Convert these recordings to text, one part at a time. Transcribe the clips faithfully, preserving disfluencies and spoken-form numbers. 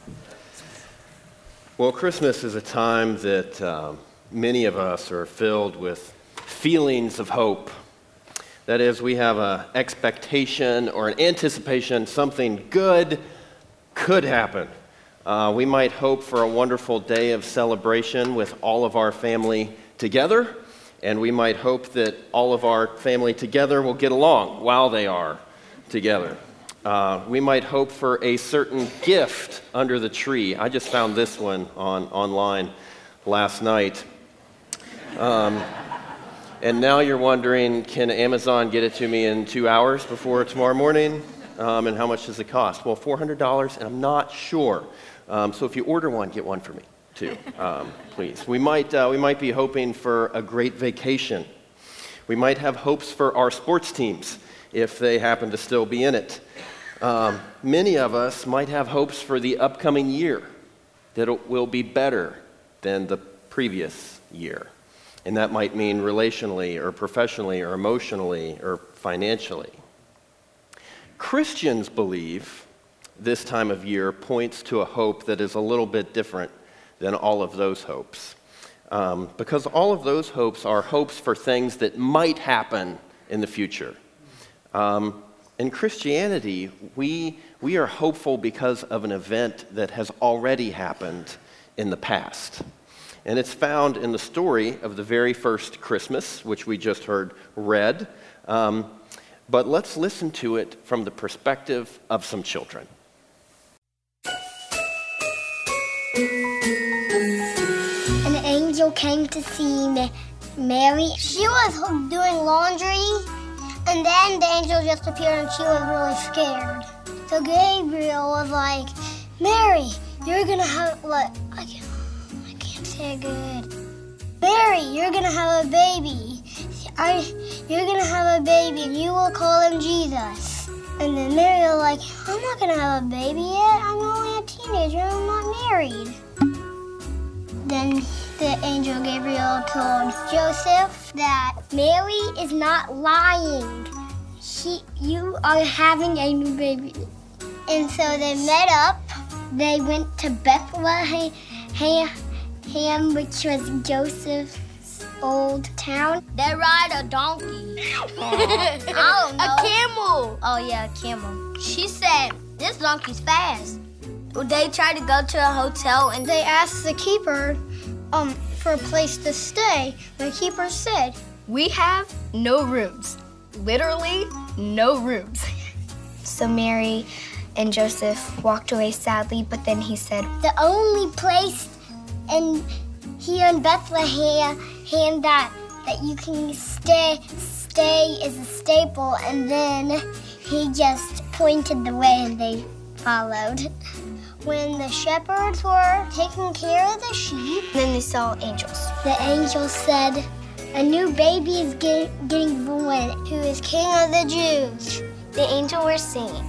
Well, Christmas is a time that um, many of us are filled with feelings of hope. That is, we have an expectation or an anticipation something good could happen. Uh, we might hope for a wonderful day of celebration with all of our family together, and we might hope that all of our family together will get along while they are together. Uh, we might hope for a certain gift under the tree. I just found this one on online last night. Um, And now you're wondering, can Amazon get it to me in two hours before tomorrow morning? Um, and how much does it cost? Well, four hundred dollars, and I'm not sure. Um, so if you order one, get one for me, too, um, please. We might, uh, we might be hoping for a great vacation. We might have hopes for our sports teams, if they happen to still be in it. Um, many of us might have hopes for the upcoming year, that it will be better than the previous year. And that might mean relationally or professionally or emotionally or financially. Christians believe this time of year points to a hope that is a little bit different than all of those hopes. Um, because all of those hopes are hopes for things that might happen in the future. Um, in Christianity, we, we are hopeful because of an event that has already happened in the past. And it's found in the story of the very first Christmas, which we just heard read. Um, but let's listen to it from the perspective of some children. An angel came to see Mary. She was doing laundry, and then the angel just appeared and she was really scared. So Gabriel was like, Mary, you're gonna have what? I can't say good. Mary, you're gonna have a baby. I, you're gonna have a baby, and you will call him Jesus. And then Mary was like, I'm not gonna have a baby yet. I'm only a teenager. I'm not married. Then the angel Gabriel told Joseph that Mary is not lying. She, you are having a new baby. And so they met up. They went to Bethlehem. Ham, which was Joseph's old town. They ride a donkey. I don't know. A camel. Oh, yeah, a camel. She said, this donkey's fast. Well, they tried to go to a hotel, and they asked the keeper um, for a place to stay. The keeper said, we have no rooms. Literally, no rooms. So Mary and Joseph walked away sadly, but then he said, the only place and here in Bethlehem, that that you can stay stay is a staple, and then he just pointed the way and they followed. When the shepherds were taking care of the sheep, then they saw angels. The angel said, a new baby is get, getting born, who is King of the Jews. The angel was singing.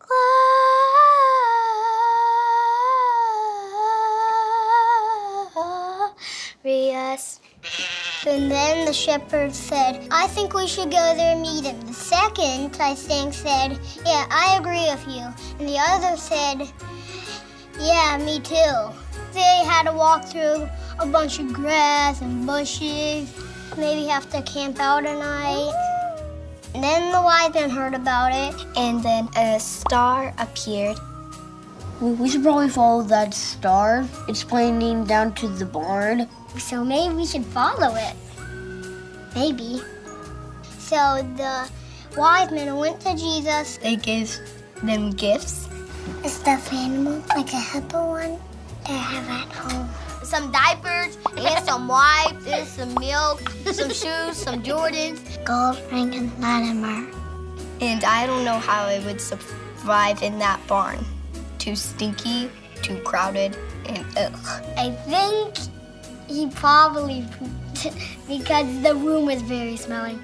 Us. And then the shepherd said, I think we should go there and meet him. The second, I think, said, yeah, I agree with you. And the other said, yeah, me too. They had to walk through a bunch of grass and bushes, maybe have to camp out a night. And then the wise men heard about it. And then a star appeared. We should probably follow that star. It's pointing down to the barn. So maybe we should follow it. Maybe. So the wise men went to Jesus. They gave them gifts. A stuffed animal, like a hippo one, that I have at home. Some diapers, and some wipes, and some milk, some shoes, some Jordans. Gold ring and Latimer. And I don't know how I would survive in that barn. Too stinky, too crowded, and ugh. I think he probably pooped because the room was very smelly.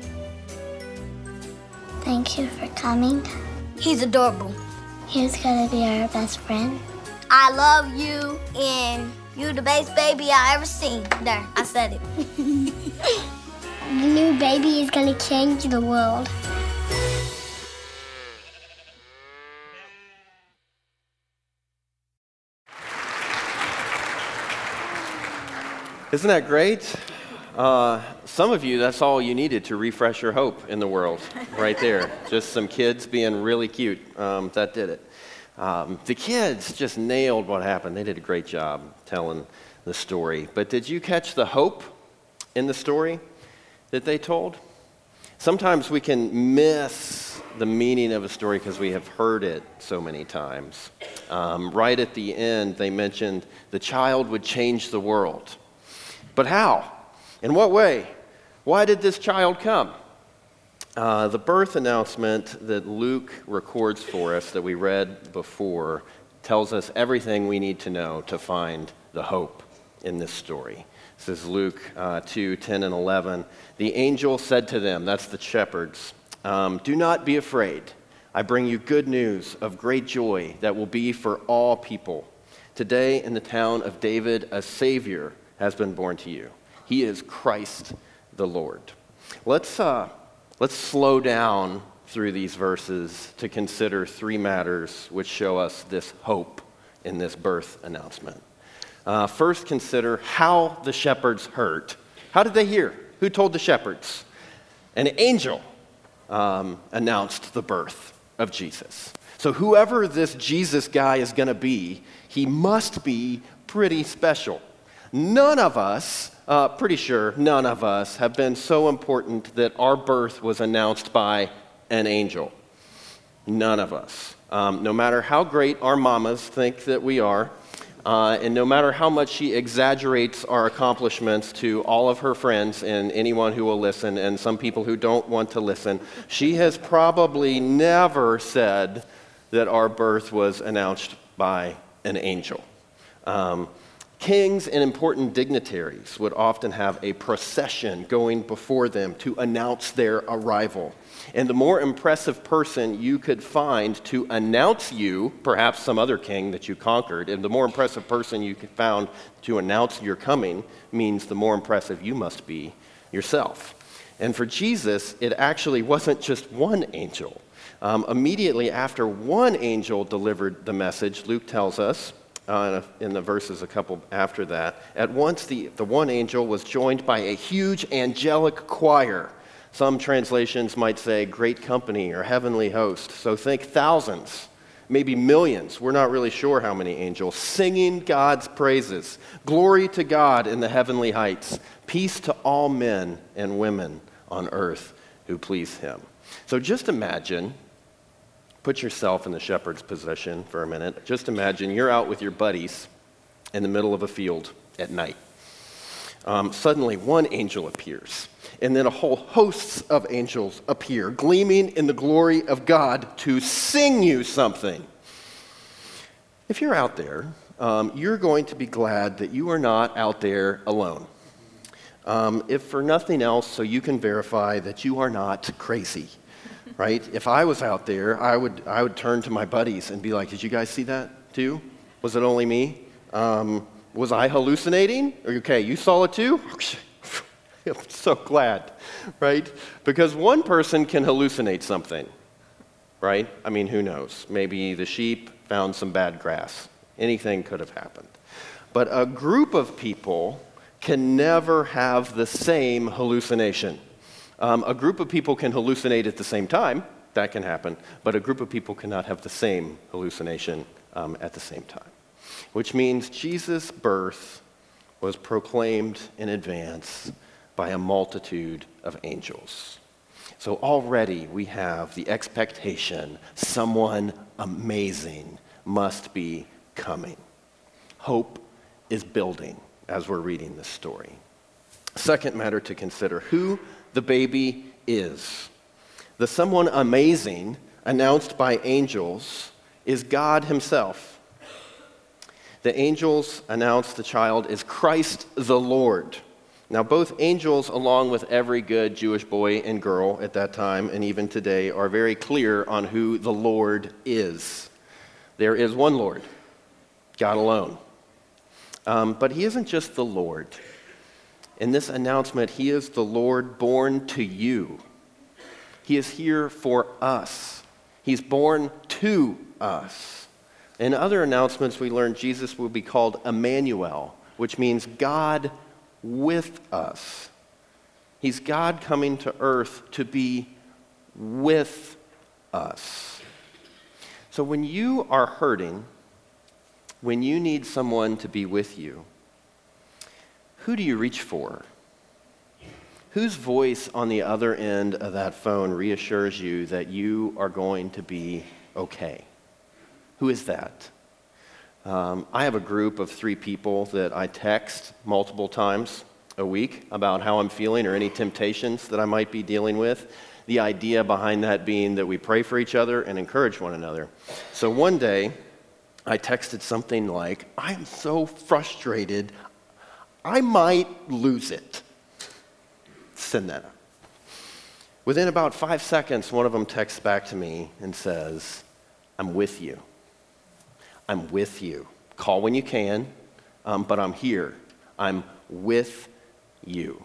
Thank you for coming. He's adorable. He's gonna be our best friend. I love you, and you the best baby I ever seen. There, I said it. The new baby is gonna change the world. Isn't that great? Uh, some of you, that's all you needed to refresh your hope in the world, right there. Just some kids being really cute. Um, that did it. Um, the kids just nailed what happened. They did a great job telling the story. But did you catch the hope in the story that they told? Sometimes we can miss the meaning of a story because we have heard it so many times. Um, right at the end, they mentioned the child would change the world. But how? In what way? Why did this child come? Uh, the birth announcement that Luke records for us that we read before tells us everything we need to know to find the hope in this story. This is Luke uh, two, ten, and eleven. The angel said to them, that's the shepherds, um, do not be afraid. I bring you good news of great joy that will be for all people. Today in the town of David, a Savior has been born to you. He is Christ the Lord. Let's, uh, let's slow down through these verses to consider three matters which show us this hope in this birth announcement. Uh, first, consider how the shepherds heard. How did they hear? Who told the shepherds? An angel um, announced the birth of Jesus. So whoever this Jesus guy is going to be, he must be pretty special. None of us, uh, pretty sure none of us, have been so important that our birth was announced by an angel. None of us. Um, no matter how great our mamas think that we are, Uh, and no matter how much she exaggerates our accomplishments to all of her friends and anyone who will listen and some people who don't want to listen, she has probably never said that our birth was announced by an angel. Um, kings and important dignitaries would often have a procession going before them to announce their arrival. And the more impressive person you could find to announce you, perhaps some other king that you conquered, and the more impressive person you could found to announce your coming means the more impressive you must be yourself. And for Jesus, it actually wasn't just one angel. Um, immediately after one angel delivered the message, Luke tells us, uh, in the verses a couple after that, at once the, the one angel was joined by a huge angelic choir. Some translations might say great company or heavenly host. So think thousands, maybe millions. We're not really sure how many angels singing God's praises. Glory to God in the heavenly heights. Peace to all men and women on earth who please him. So just imagine, put yourself in the shepherd's position for a minute. Just imagine you're out with your buddies in the middle of a field at night. Um, suddenly one angel appears. And then a whole host of angels appear, gleaming in the glory of God to sing you something. If you're out there, um, you're going to be glad that you are not out there alone. Um, if for nothing else, so you can verify that you are not crazy, right? If I was out there, I would, I would turn to my buddies and be like, did you guys see that too? Was it only me? Um, was I hallucinating? Okay, you saw it too? I'm so glad, right? Because one person can hallucinate something, right? I mean, who knows? Maybe the sheep found some bad grass. Anything could have happened. But a group of people can never have the same hallucination. Um, a group of people can hallucinate at the same time. That can happen. But a group of people cannot have the same hallucination um, at the same time. Which means Jesus' birth was proclaimed in advance by a multitude of angels. So already we have the expectation someone amazing must be coming. Hope is building as we're reading this story. Second matter to consider, who the baby is. The someone amazing announced by angels is God himself. The angels announced the child is Christ the Lord. Now, both angels, along with every good Jewish boy and girl at that time and even today, are very clear on who the Lord is. There is one Lord, God alone. Um, but he isn't just the Lord. In this announcement, he is the Lord born to you. He is here for us. He's born to us. In other announcements, we learned Jesus will be called Emmanuel, which means God with us. He's God coming to earth to be with us. So when you are hurting, when you need someone to be with you, who do you reach for? Whose voice on the other end of that phone reassures you that you are going to be okay? Who is that? Um, I have a group of three people that I text multiple times a week about how I'm feeling or any temptations that I might be dealing with. The idea behind that being that we pray for each other and encourage one another. So one day, I texted something like, I am so frustrated, I might lose it. Send that up. Within about five seconds, one of them texts back to me and says, I'm with you. I'm with you. Call when you can, um, but I'm here. I'm with you.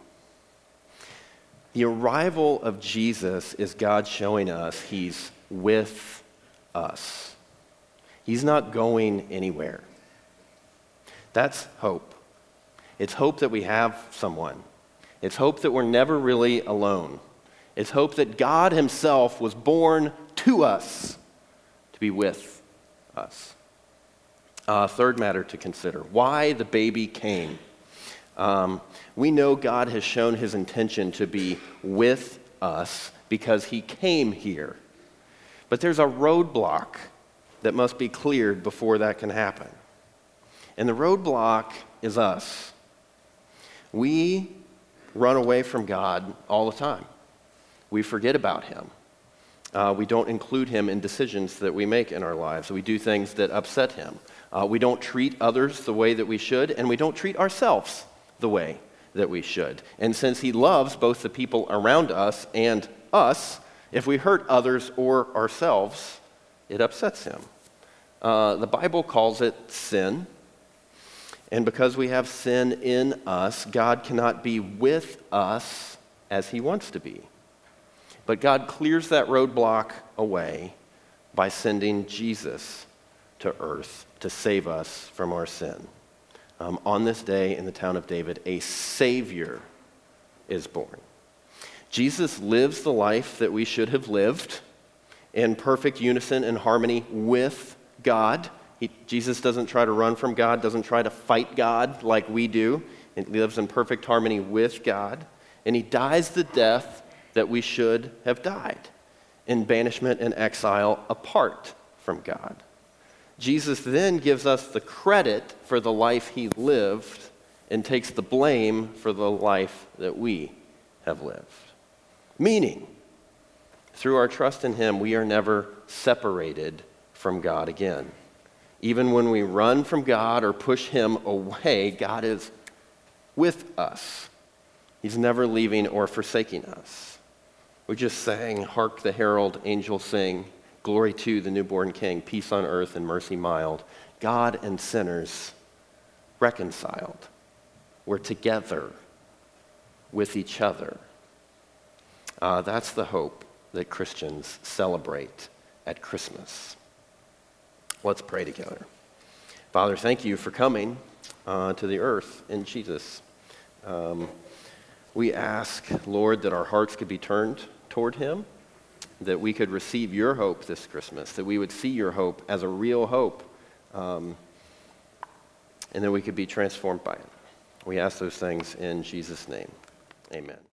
The arrival of Jesus is God showing us he's with us. He's not going anywhere. That's hope. It's hope that we have someone. It's hope that we're never really alone. It's hope that God himself was born to us to be with us. Uh, third matter to consider, why the baby came. Um, we know God has shown his intention to be with us because he came here. But there's a roadblock that must be cleared before that can happen. And the roadblock is us. We run away from God all the time. We forget about him. Uh, we don't include him in decisions that we make in our lives. We do things that upset him. Uh, we don't treat others the way that we should, and we don't treat ourselves the way that we should. And since he loves both the people around us and us, if we hurt others or ourselves, it upsets him. Uh, the Bible calls it sin. And because we have sin in us, God cannot be with us as he wants to be. But God clears that roadblock away by sending Jesus to earth to save us from our sin. Um, on this day in the town of David, a Savior is born. Jesus lives the life that we should have lived in perfect unison and harmony with God. He, Jesus doesn't try to run from God, doesn't try to fight God like we do. He lives in perfect harmony with God. And he dies the death that we should have died, in banishment and exile apart from God. Jesus then gives us the credit for the life he lived and takes the blame for the life that we have lived. Meaning, through our trust in him, we are never separated from God again. Even when we run from God or push him away, God is with us. He's never leaving or forsaking us. We just sang, "Hark the herald angels sing, glory to the newborn King, peace on earth and mercy mild." God and sinners reconciled. We're together with each other. Uh, that's the hope that Christians celebrate at Christmas. Let's pray together. Father, thank you for coming uh, to the earth in Jesus. Um, we ask, Lord, that our hearts could be turned toward him, that we could receive your hope this Christmas, that we would see your hope as a real hope, um, and that we could be transformed by it. We ask those things in Jesus' name. Amen.